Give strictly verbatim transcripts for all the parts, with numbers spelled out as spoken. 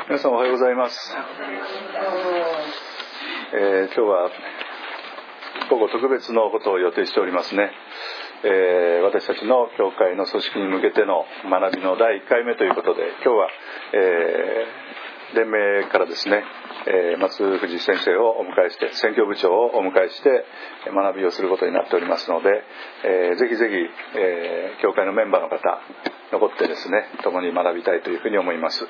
皆さんおはようございます。えー、今日は午後特別のことを予定しておりますね。えー、私たちの教会の組織に向けての学びのだいいっかいめということで、今日は、えー、連盟からですね、えー、松藤先生をお迎えして、宣教部長をお迎えして学びをすることになっておりますので、えー、ぜひぜひ、えー、教会のメンバーの方残ってですね、共に学びたいというふうに思います。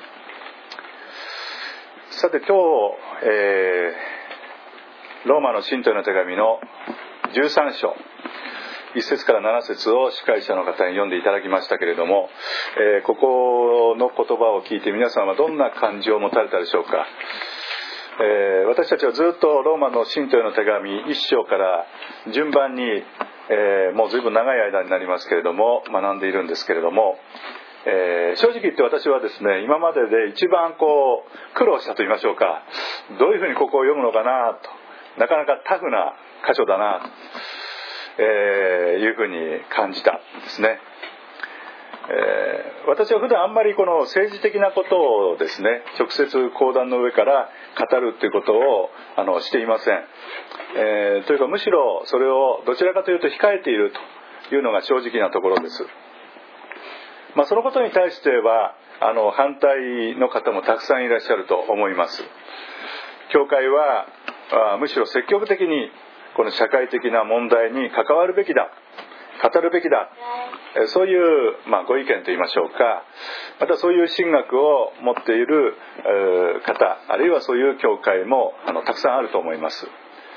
さて今日、えー、ローマの信徒への手紙のじゅうさん章いっ節からなな節を司会者の方に読んでいただきましたけれども、えー、ここの言葉を聞いて皆さんはどんな感情を持たれたでしょうか。えー、私たちはずっとローマの信徒への手紙いっ章から順番に、えー、もう随分長い間になりますけれども学んでいるんですけれども、えー、正直言って私はですね、今までで一番こう苦労したと言いましょうか、どういうふうにここを読むのかなと、なかなかタフな箇所だなと、えー、いうふうに感じたんですね。えー、私は普段あんまりこの政治的なことをですね、直接講談の上から語るということをあのしていません。えー、というかむしろそれをどちらかというと控えているというのが正直なところです。まあ、そのことに対してはあの反対の方もたくさんいらっしゃると思います。教会はあむしろ積極的にこの社会的な問題に関わるべきだ、語るべきだ、そういう、まあ、ご意見といいましょうか、またそういう神学を持っている方、あるいはそういう教会もあのたくさんあると思います。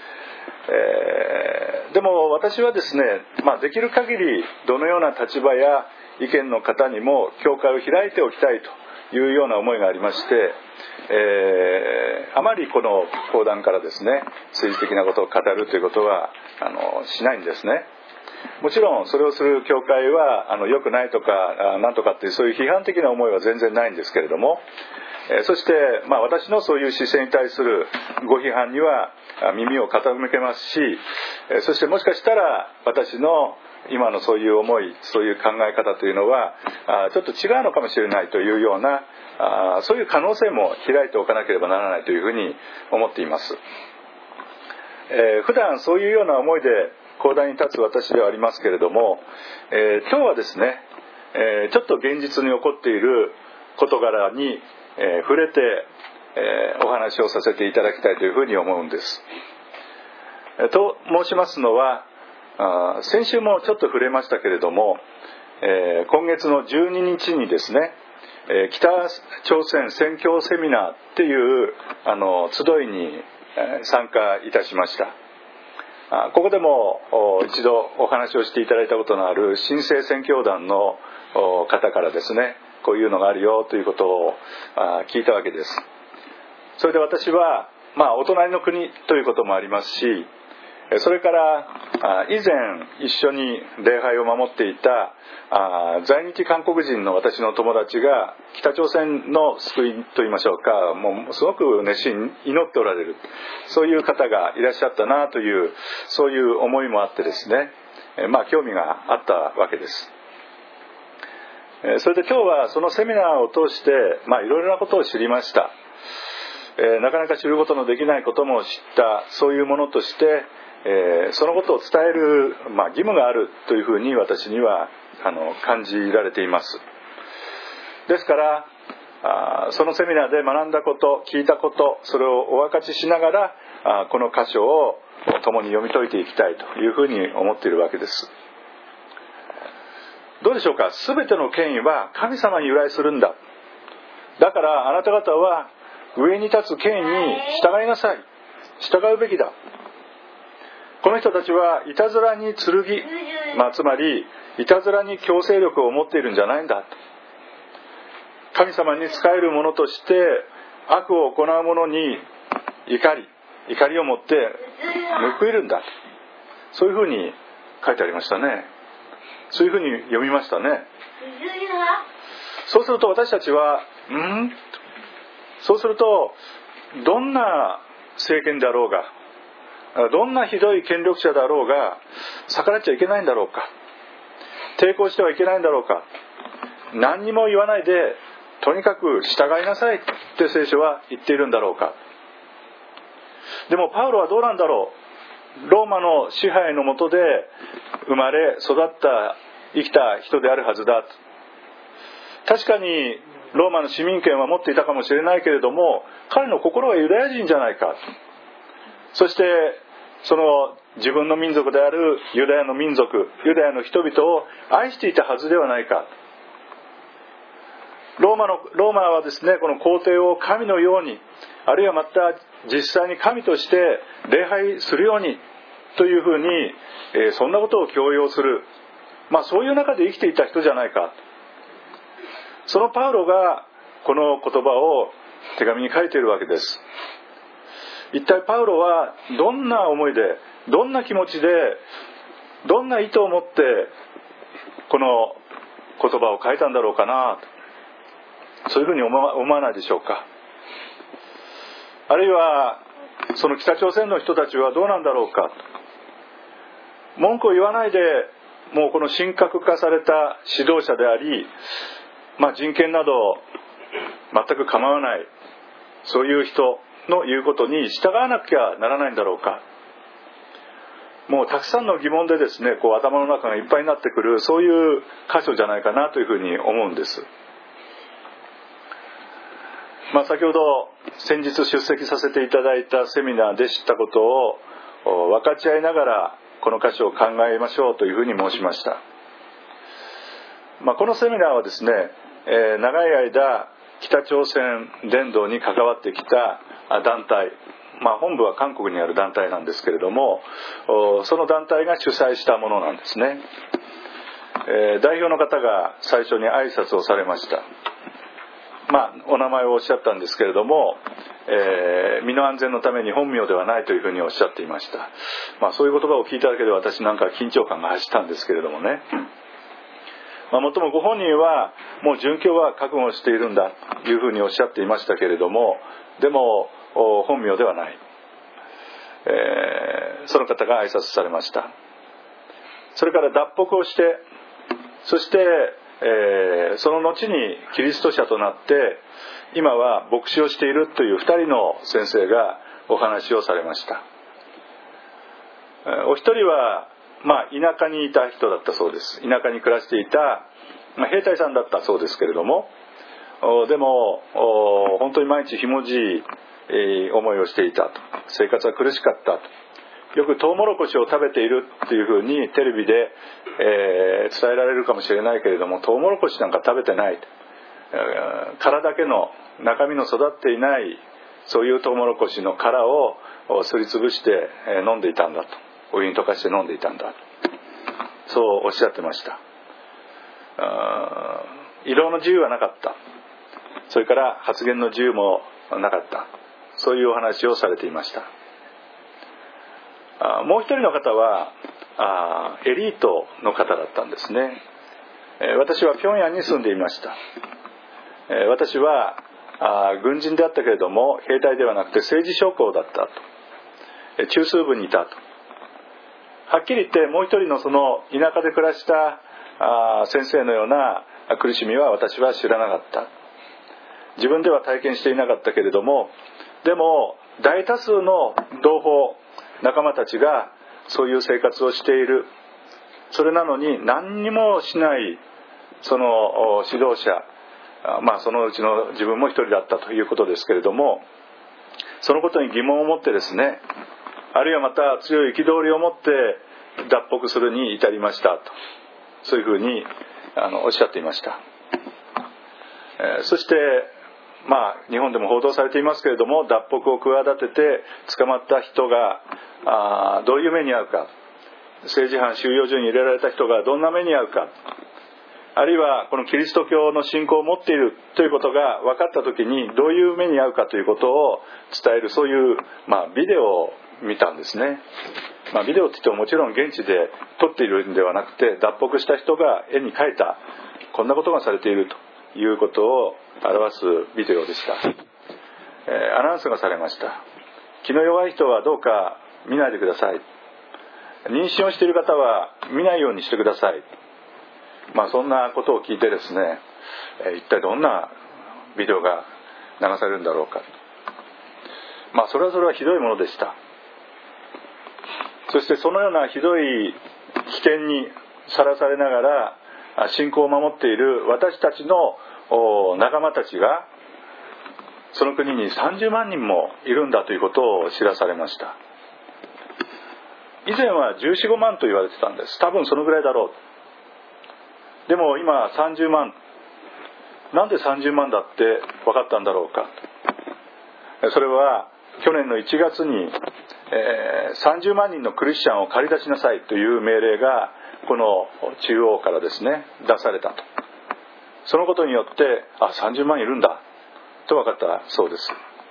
えー、でも私はですね、まあ、できる限りどのような立場や意見の方にも教会を開いておきたいというような思いがありまして、えー、あまりこの講談からですね、政治的なことを語るということはあのしないんですね。もちろんそれをする教会はあの良くないとかなんとかっていうそういう批判的な思いは全然ないんですけれども、えー、そして、まあ、私のそういう姿勢に対するご批判には耳を傾けますし、えー、そしてもしかしたら私の今のそういう思い、そういう考え方というのはあちょっと違うのかもしれないというようなあそういう可能性も開いておかなければならないというふうに思っています。えー、普段そういうような思いで講談に立つ私ではありますけれども、えー、今日はですね、えー、ちょっと現実に起こっている事柄に、えー、触れて、えー、お話をさせていただきたいというふうに思うんです。えー、と申しますのは、あ先週もちょっと触れましたけれども、えー、今月のじゅうににちにですね、えー、北朝鮮宣教セミナーっていうあの集いに、えー、参加いたしました。あここでも一度お話をしていただいたことのある新生宣教団の方からですね、こういうのがあるよということを聞いたわけです。それで私は、まあ、お隣の国ということもありますし、それから以前一緒に礼拝を守っていた在日韓国人の私の友達が北朝鮮の救いといいましょうか、もうすごく熱心に祈っておられる、そういう方がいらっしゃったなという、そういう思いもあってですね、まあ興味があったわけです。それで今日はそのセミナーを通して、まあいろいろなことを知りました。なかなか知ることのできないことも知った、そういうものとしてえー、そのことを伝える、まあ、義務があるというふうに私にはあの感じられています。ですからあそのセミナーで学んだこと、聞いたこと、それをお分かちしながらあこの箇所を共に読み解いていきたいというふうに思っているわけです。どうでしょうか。すべての権威は神様に由来するんだ。だからあなた方は上に立つ権威に従いなさい、従うべきだ。この人たちはいたずらに剣、まあ、つまりいたずらに強制力を持っているんじゃないんだ。神様に仕える者として悪を行う者に怒り怒りを持って報いるんだ。そういうふうに書いてありましたね。そういうふうに読みましたね。そうすると私たちはんそうするとどんな政権であろうが、どんなひどい権力者だろうが逆らっちゃいけないんだろうか、抵抗してはいけないんだろうか、何にも言わないでとにかく従いなさいって聖書は言っているんだろうか。でもパウロはどうなんだろう。ローマの支配の下で生まれ育った生きた人であるはずだ。確かにローマの市民権は持っていたかもしれないけれども、彼の心はユダヤ人じゃないか。そしてその自分の民族であるユダヤの民族、ユダヤの人々を愛していたはずではないか。ローマのローマはですね、この皇帝を神のように、あるいはまた実際に神として礼拝するようにというふうに、えー、そんなことを強要する、まあそういう中で生きていた人じゃないか。そのパウロがこの言葉を手紙に書いているわけです。一体パウロはどんな思いで、どんな気持ちで、どんな意図を持ってこの言葉を書いたんだろうかな、そういうふうに思わ、思わないでしょうか。あるいはその北朝鮮の人たちはどうなんだろうか。文句を言わないで、もうこの神格化された指導者であり、まあ、人権など全く構わない、そういう人の言うことに従わなきゃならないんだろうか。もうたくさんの疑問でですね、こう頭の中がいっぱいになってくる、そういう箇所じゃないかなというふうに思うんです。まあ、先ほど先日出席させていただいたセミナーで知ったことを分かち合いながらこの箇所を考えましょうというふうに申しました。まあ、このセミナーはですね、えー、長い間北朝鮮伝道に関わってきた団体、まあ、本部は韓国にある団体なんですけれども、その団体が主催したものなんですね。えー、代表の方が最初に挨拶をされました。まあ、お名前をおっしゃったんですけれども、えー、身の安全のために本名ではないというふうにおっしゃっていました。まあ、そういう言葉を聞いただけで私なんか緊張感が走ったんですけれどもね、まあ、もっともご本人はもう殉教は覚悟しているんだというふうにおっしゃっていましたけれども、でも本名ではない、えー、その方が挨拶されました。それから脱北をして、そして、えー、その後にキリスト者となって今は牧師をしているというふたりの先生がお話をされました。お一人は、まあ、田舎にいた人だったそうです。田舎に暮らしていた、まあ、兵隊さんだったそうですけれども、でも本当に毎日ひもじい思いをしていたと。生活は苦しかったと。よくトウモロコシを食べているっていうふうにテレビで、えー、伝えられるかもしれないけれども、トウモロコシなんか食べてない、えー、殻だけの中身の育っていないそういうトウモロコシの殻をすりつぶして、えー、飲んでいたんだと。お湯に溶かして飲んでいたんだ、そうおっしゃってました。移動の自由はなかった、それから発言の自由もなかった、そういうお話をされていました。もう一人の方はエリートの方だったんですね。私は平壌に住んでいました。私は軍人であったけれども兵隊ではなくて政治将校だったと、中枢部にいたと。はっきり言ってもう一人のその田舎で暮らした先生のような苦しみは私は知らなかった。自分では体験していなかったけれども、でも大多数の同胞仲間たちがそういう生活をしている。それなのに何にもしないその指導者、まあそのうちの自分も一人だったということですけれども、そのことに疑問を持ってですね、あるいはまた強い憤りを持って脱北するに至りましたと、そういうふうにあのおっしゃっていました。えー、そしてまあ日本でも報道されていますけれども、脱北を企てて捕まった人があどういう目に遭うか、政治犯収容所に入れられた人がどんな目に遭うか、あるいはこのキリスト教の信仰を持っているということが分かった時にどういう目に遭うかということを伝える、そういう、まあ、ビデオを見たんですね。まあ、ビデオって言ってももちろん現地で撮っているんではなくて、脱北した人が絵に描いたこんなことがされているということを表すビデオでした。えー、アナウンスがされました。気の弱い人はどうか見ないでください。妊娠をしている方は見ないようにしてください。まあ、そんなことを聞いてですね、えー、一体どんなビデオが流されるんだろうか。まあそれはそれはひどいものでした。そしてそのようなひどい危険にさらされながら信仰を守っている私たちの仲間たちがその国にさんじゅうまんにんもいるんだということを知らされました。以前はじゅうよん、ごまんと言われてたんです。多分そのぐらいだろう。でも今さんじゅうまん。なんでさんじゅうまんだって分かったんだろうか。それは去年のいちがつに、えー、さんじゅうまんにんのクリスチャンを駆り出しなさいという命令がこの中央からですね出されたと。そのことによってあさんじゅうまんいるんだと分かったそうです。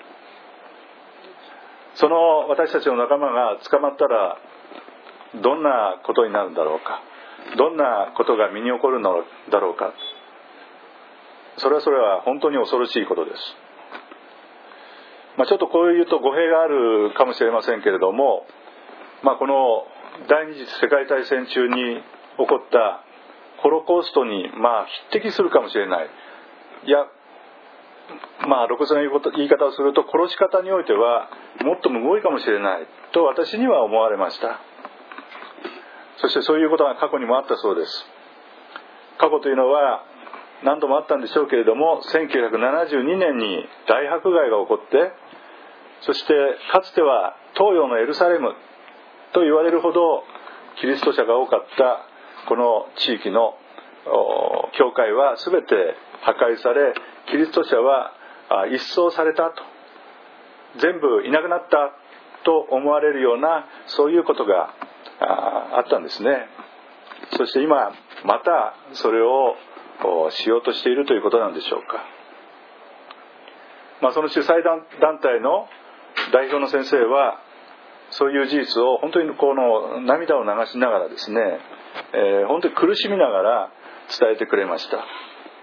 その私たちの仲間が捕まったらどんなことになるんだろうか、どんなことが身に起こるのだろうか。それはそれは本当に恐ろしいことです。まあ、ちょっとこういうと語弊があるかもしれませんけれども、まあ、この第二次世界大戦中に起こったホロコーストにまあ匹敵するかもしれない。いやまあ露骨な言い方をすると殺し方においてはもっとむごいかもしれないと私には思われました。そしてそういうことが過去にもあったそうです。過去というのは何度もあったんでしょうけれども、せんきゅうひゃくななじゅうにねんに大迫害が起こって、そしてかつては東洋のエルサレムと言われるほどキリスト者が多かったこの地域の教会は全て破壊され、キリスト者は一掃されたと、全部いなくなったと思われるようなそういうことがあったんですね。そして今またそれをしようとしているということなんでしょうか。まあ、その主催団体の代表の先生はそういう事実を本当にこの涙を流しながらですね、えー、本当に苦しみながら伝えてくれました。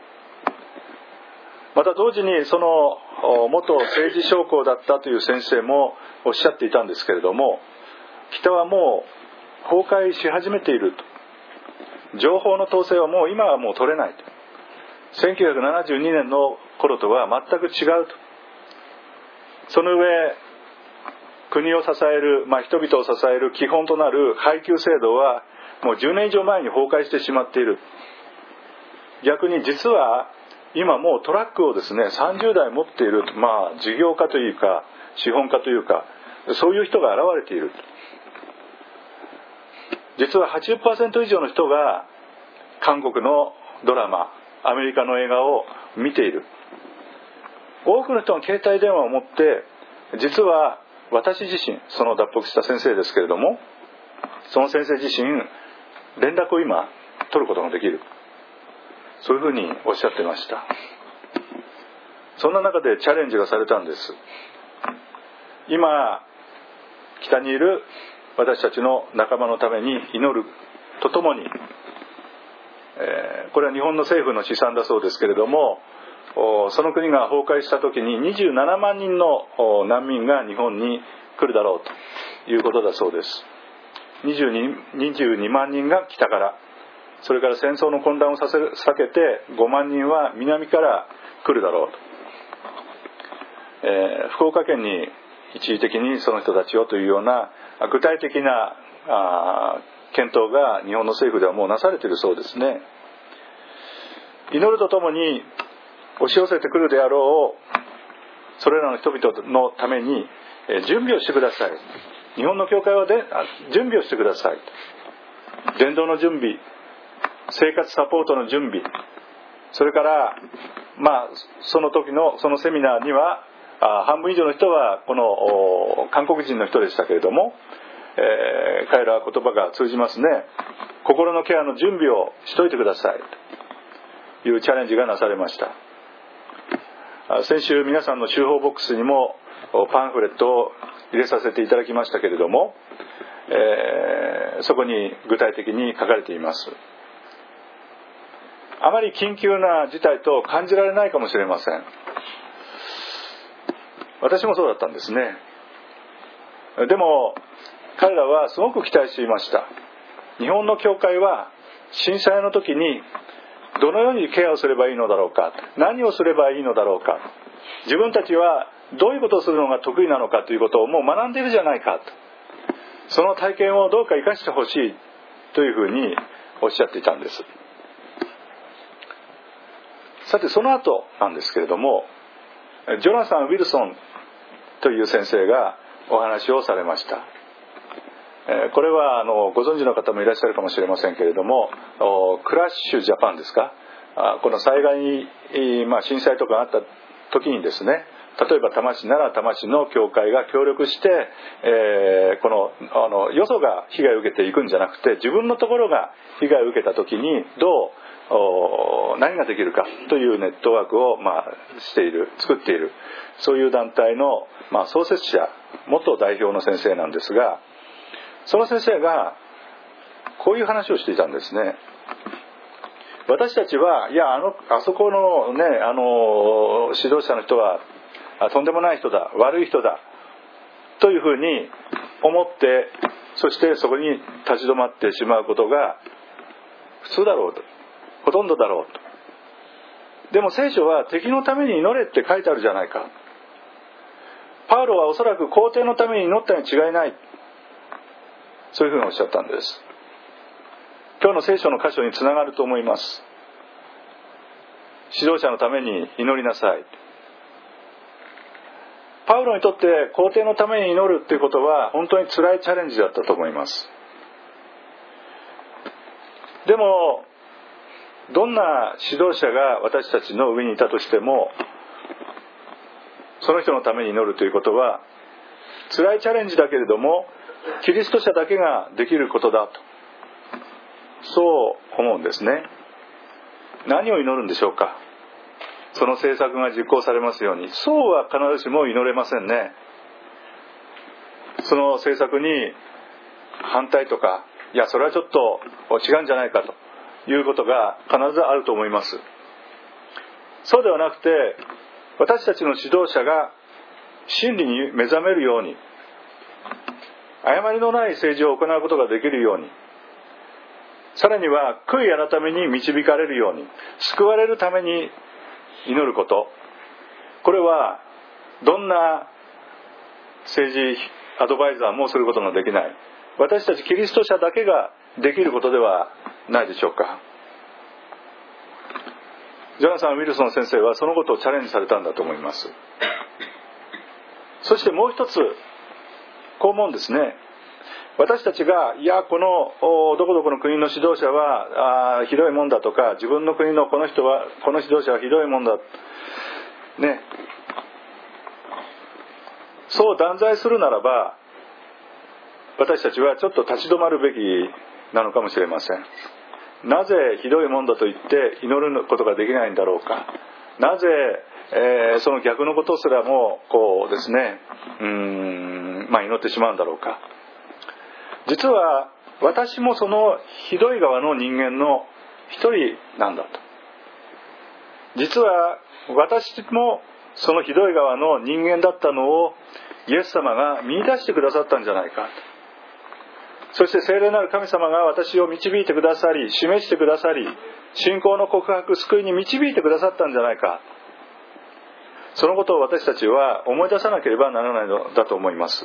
また同時にその元政治将校だったという先生もおっしゃっていたんですけれども、北はもう崩壊し始めていると。情報の統制はもう今はもう取れないと。せんきゅうひゃくななじゅうにねんの頃とは全く違うと。その上国を支える、まあ、人々を支える基本となる配給制度はもうじゅうねん以上前に崩壊してしまっている。逆に実は今もうトラックをですねさんじゅうだい持っている、まあ、事業家というか資本家というかそういう人が現れている。実は はちじゅっパーセント 以上の人が韓国のドラマ、アメリカの映画を見ている。多くの人が携帯電話を持って、実は私自身、その脱北した先生ですけれども、その先生自身連絡を今取ることができる、そういうふうにおっしゃってました。そんな中でチャレンジがされたんです。今北にいる私たちの仲間のために祈るとともに、えー、これは日本の政府の試算だそうですけれども、その国が崩壊した時ににじゅうななまんにんの難民が日本に来るだろうということだそうです。にじゅうにまんにんが北から、それから戦争の混乱をさせる避けてごまんにんは南から来るだろうと、えー、福岡県に一時的にその人たちをというような具体的なあ検討が日本の政府ではもうなされているそうですね。祈るとともに押し寄せてくるであろうそれらの人々のために準備をしてください。日本の教会はで準備をしてください。伝道の準備、生活サポートの準備、それからまあその時のそのセミナーにはあ半分以上の人はこの韓国人の人でしたけれども、えー、彼らは言葉が通じますね。心のケアの準備をしといてくださいというチャレンジがなされました。先週皆さんの集報ボックスにもパンフレットを入れさせていただきましたけれども、えー、そこに具体的に書かれています。あまり緊急な事態と感じられないかもしれません。私もそうだったんですね。でも彼らはすごく期待していました。日本の教会は震災の時にどのようにケアをすればいいのだろうか、何をすればいいのだろうか、自分たちはどういうことをするのが得意なのかということをもう学んでいるじゃないかと、その体験をどうか生かしてほしいというふうにおっしゃっていたんです。さてその後なんですけれども、ジョナサン・ウィルソンという先生がお話をされました。これはあのご存知の方もいらっしゃるかもしれませんけれども、クラッシュジャパンですか、この災害に、まあ、震災とかあった時にですね、例えば多摩市なら多摩市の教会が協力して、えー、このあのよそが被害を受けていくんじゃなくて、自分のところが被害を受けた時にどう何ができるかというネットワークを、まあ、している作っている、そういう団体の、まあ、創設者元代表の先生なんですが、その先生がこういう話をしていたんですね。私たちはいや あのあそこのね、あの指導者の人はとんでもない人だ、悪い人だというふうに思って、そしてそこに立ち止まってしまうことが普通だろうと、ほとんどだろうと。でも聖書は敵のために祈れって書いてあるじゃないか。パウロはおそらく皇帝のために祈ったに違いない、そういうふうにおっしゃったんです。今日の聖書の箇所につながると思います。指導者のために祈りなさい。パウロにとって皇帝のために祈るということは本当に辛いチャレンジだったと思います。でもどんな指導者が私たちの上にいたとしても、その人のために祈るということは辛いチャレンジだけれどもキリスト者だけができることだと、そう思うんですね。何を祈るんでしょうか。その政策が実行されますように。そうは必ずしも祈れませんね。その政策に反対とか、いやそれはちょっと違うんじゃないかということが必ずあると思います。そうではなくて、私たちの指導者が真理に目覚めるように、誤りのない政治を行うことができるように、さらには悔い改めに導かれるように、救われるために祈ること、これはどんな政治アドバイザーもすることのできない、私たちキリスト者だけができることではないでしょうか。ジョナサン・ウィルソン先生はそのことをチャレンジされたんだと思います。そしてもう一つこう思うんですね。私たちがいやこのどこどこの国の指導者はあひどいもんだとか、自分の国のこの人はこの指導者はひどいもんだね、そう断罪するならば、私たちはちょっと立ち止まるべきなのかもしれません。なぜひどいもんだと言って祈ることができないんだろうか。なぜ、えー、その逆のことすらもこうですね、うーん、まあ、祈ってしまうんだろうか。実は私もそのひどい側の人間の一人なんだと。実は私もそのひどい側の人間だったのをイエス様が見出してくださったんじゃないか。そして聖霊なる神様が私を導いてくださり、示してくださり、信仰の告白、救いに導いてくださったんじゃないか。そのことを私たちは思い出さなければならないのだと思います。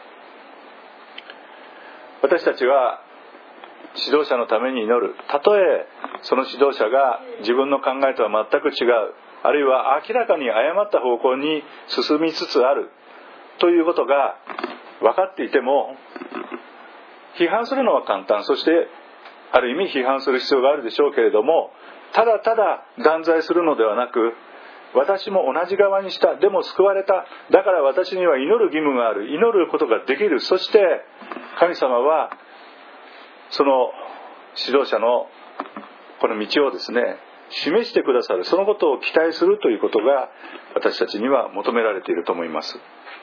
私たちは指導者のために祈る。たとえその指導者が自分の考えとは全く違う、あるいは明らかに誤った方向に進みつつあるということが分かっていても、批判するのは簡単、そしてある意味批判する必要があるでしょうけれども、ただただ断罪するのではなく、私も同じ側にした、でも救われた、だから私には祈る義務がある、祈ることができる、そして神様はその指導者のこの道をですね示してくださる、そのことを期待するということが私たちには求められていると思います。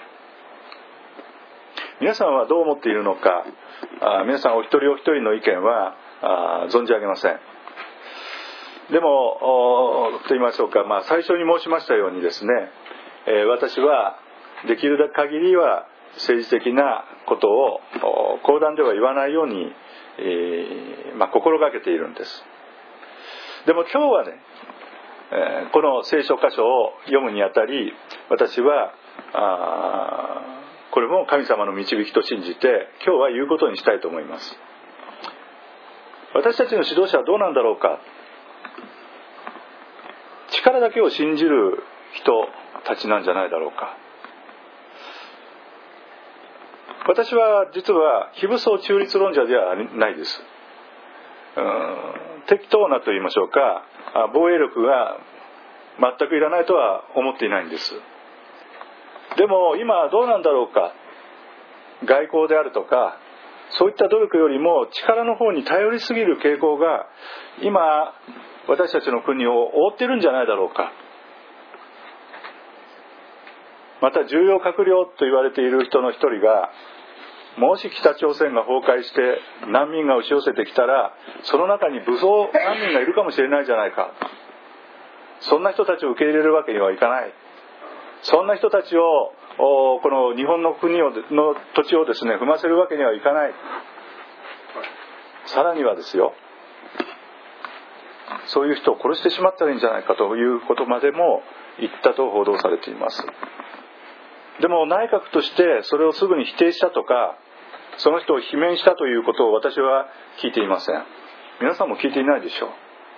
皆さんはどう思っているのか、あ皆さんお一人お一人の意見はあ存じ上げません。でもと言いましょうか、まあ、最初に申しましたようにですね、えー、私はできる限りは政治的なことを講談では言わないように、えーまあ、心がけているんです。 でも今日はね、えー、この聖書箇所を読むにあたり、私はあこれも神様の導きと信じて今日は言うことにしたいと思います。私たちの指導者はどうなんだろうか。力だけを信じる人たちなんじゃないだろうか。私は実は非武装中立論者ではないです。うーん、適当なと言いましょうか、防衛力が全くいらないとは思っていないんです。でも今どうなんだろうか。外交であるとかそういった努力よりも力の方に頼りすぎる傾向が今私たちの国を覆っているんじゃないだろうか。また重要閣僚と言われている人の一人が、もし北朝鮮が崩壊して難民が押し寄せてきたらその中に武装難民がいるかもしれないじゃないか。そんな人たちを受け入れるわけにはいかない。そんな人たちをこの日本の国をの土地をですね踏ませるわけにはいかない。さらにはですよ、そういう人を殺してしまったらいいんじゃないかということまでも言ったと報道されています。でも内閣としてそれをすぐに否定したとか、その人を罷免したということを私は聞いていません。皆さんも聞いていないでしょう。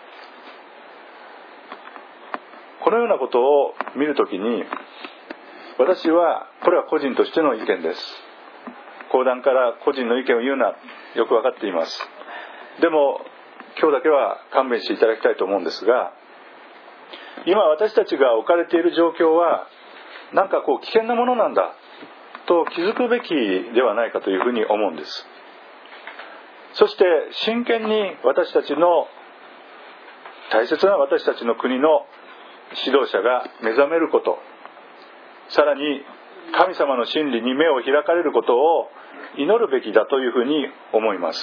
このようなことを見るときに、私はこれは個人としての意見です。講談から個人の意見を言うのはよく分かっています。でも今日だけは勘弁していただきたいと思うんですが、今私たちが置かれている状況はなんかこう危険なものなんだと気づくべきではないかというふうに思うんです。そして真剣に私たちの大切な私たちの国の指導者が目覚めること、さらに神様の真理に目を開かれることを祈るべきだというふうに思います。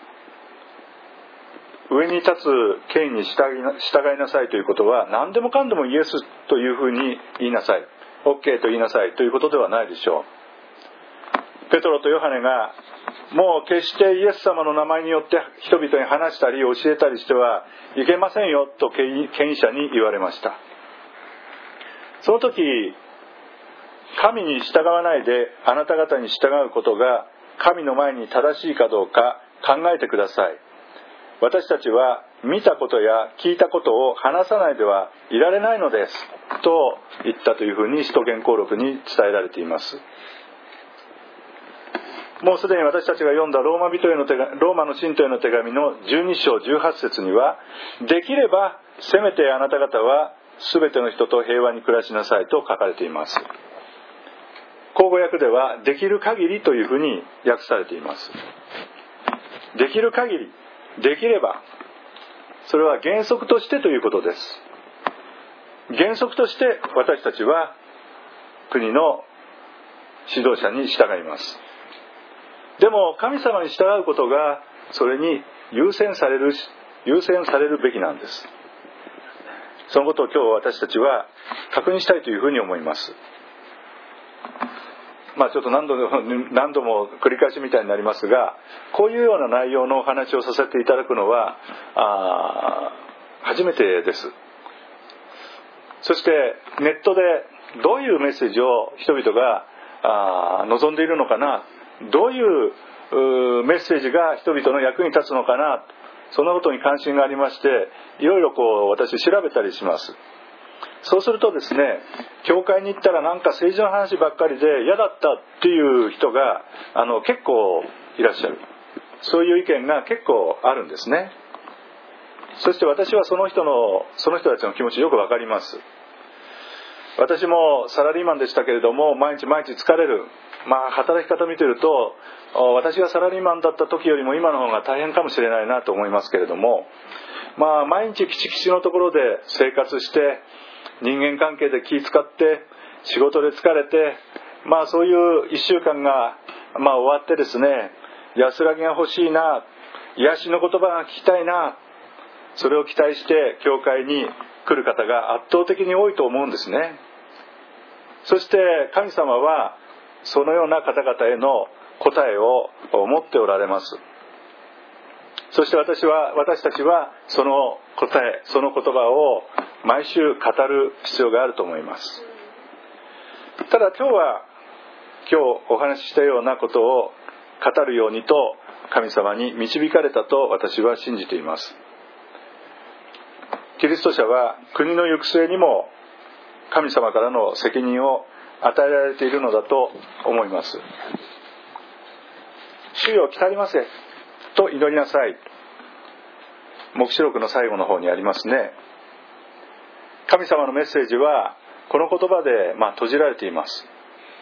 上に立つ権威に従いなさいということは、何でもかんでもイエスというふうに言いなさい、 OK と言いなさいということではないでしょう。ペトロとヨハネがもう決してイエス様の名前によって人々に話したり教えたりしてはいけませんよと権威者に言われました。その時、神に従わないであなた方に従うことが神の前に正しいかどうか考えてください。私たちは見たことや聞いたことを話さないではいられないのですと言ったというふうに使徒言行録に伝えられています。もうすでに私たちが読んだローマ人への手紙、ローマの信徒への手紙のじゅうに章じゅうはち節には、できればせめてあなた方は全ての人と平和に暮らしなさいと書かれています。口語訳ではできる限りというふうに訳されています。できる限り、できれば、それは原則としてということです。原則として私たちは国の指導者に従います。でも神様に従うことがそれに優先される優先されるべきなんです。そのことを今日私たちは確認したいというふうに思います。まあちょっと何度も何度も繰り返しみたいになりますが、こういうような内容のお話をさせていただくのはあ初めてです。そしてネットでどういうメッセージを人々があ望んでいるのかな、どういうメッセージが人々の役に立つのかな、そのことに関心がありまして、いろいろこう私調べたりします。そうするとですね、教会に行ったらなんか政治の話ばっかりで嫌だったっていう人があの結構いらっしゃる。そういう意見が結構あるんですね。そして私はその人のその人たちの気持ちよくわかります。私もサラリーマンでしたけれども、毎日毎日疲れる。まあ働き方見てると、私がサラリーマンだった時よりも今の方が大変かもしれないなと思いますけれども、まあ毎日キチキチのところで生活して、人間関係で気使って仕事で疲れて、まあそういう一週間がまあ終わってですね、安らぎが欲しいな、癒しの言葉が聞きたいな、それを期待して教会に来る方が圧倒的に多いと思うんですね。そして神様はそのような方々への答えを持っておられます。 そして私は私たちはその答え、その言葉を毎週語る必要があると思います。ただ今日は今日お話ししたようなことを語るようにと神様に導かれたと私は信じています。キリスト者は国の行く末にも神様からの責任を与えられているのだと思います。主よ来たりませと祈りなさい。黙示録の最後の方にありますね。神様のメッセージはこの言葉でまあ閉じられています。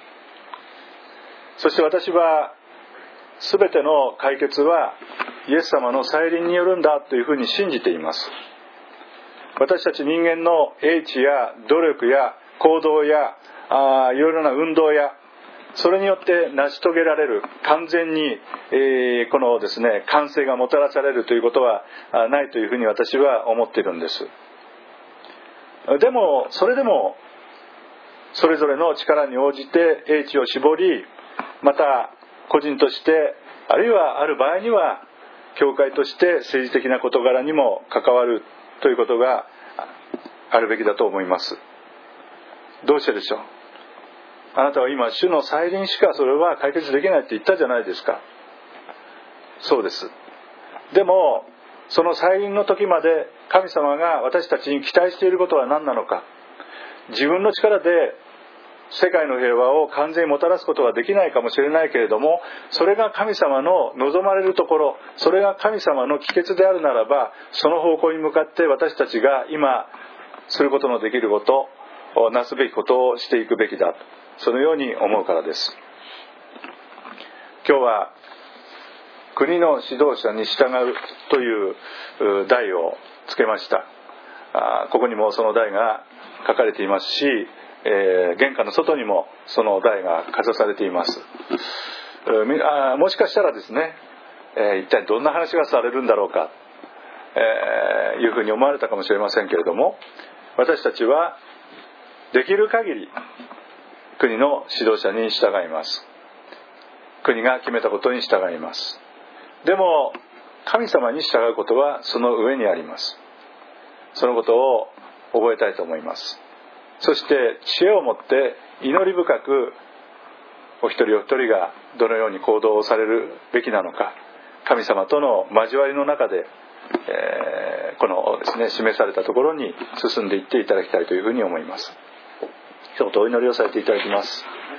そして私は全ての解決はイエス様の再臨によるんだというふうに信じています。私たち人間の英知や努力や行動やあいろいろな運動やそれによって成し遂げられる完全に、えー、このですね完成がもたらされるということはないというふうに私は思っているんです。でもそれでもそれぞれの力に応じて英知を絞り、また個人としてあるいはある場合には教会として政治的な事柄にも関わるということがあるべきだと思います。どうしてでしょう。あなたは今主の再臨しかそれは解決できないって言ったじゃないですか。そうです。でもその再臨の時まで神様が私たちに期待していることは何なのか。自分の力で世界の平和を完全にもたらすことはできないかもしれないけれども、それが神様の望まれるところ、それが神様の帰結であるならば、その方向に向かって私たちが今することのできること、なすべきことをしていくべきだ、そのように思うからです。今日は国の指導者に従うという題をつけました。ここにもその題が書かれていますし、えー、玄関の外にもその題がかざされています。あもしかしたらですね、えー、一体どんな話がされるんだろうか、えー、いうふうに思われたかもしれませんけれども、私たちはできる限り国の指導者に従います。国が決めたことに従います。でも神様に従うことはその上にあります。そのことを覚えたいと思います。そして知恵を持って祈り深くお一人お一人がどのように行動をされるべきなのか、神様との交わりの中で、えー、このですね示されたところに進んでいっていただきたいというふうに思います。一言お祈りをさせていただきます。